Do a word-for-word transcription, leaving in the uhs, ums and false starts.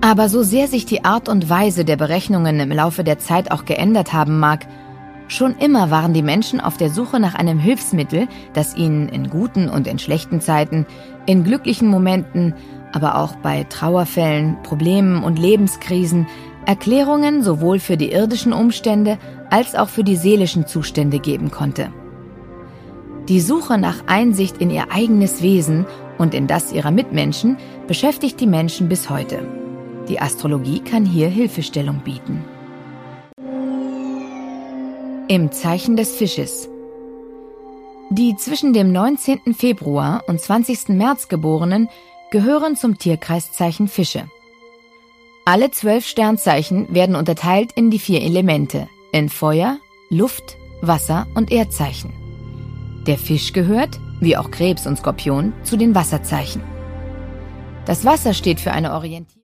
Aber so sehr sich die Art und Weise der Berechnungen im Laufe der Zeit auch geändert haben mag, schon immer waren die Menschen auf der Suche nach einem Hilfsmittel, das ihnen in guten und in schlechten Zeiten, in glücklichen Momenten, aber auch bei Trauerfällen, Problemen und Lebenskrisen Erklärungen sowohl für die irdischen Umstände als auch für die seelischen Zustände geben konnte. Die Suche nach Einsicht in ihr eigenes Wesen und in das ihrer Mitmenschen beschäftigt die Menschen bis heute. Die Astrologie kann hier Hilfestellung bieten. Im Zeichen des Fisches. Die zwischen dem neunzehnten Februar und zwanzigsten März Geborenen gehören zum Tierkreiszeichen Fische. Alle zwölf Sternzeichen werden unterteilt in die vier Elemente, in Feuer, Luft, Wasser und Erdzeichen. Der Fisch gehört, wie auch Krebs und Skorpion, zu den Wasserzeichen. Das Wasser steht für eine Orientierung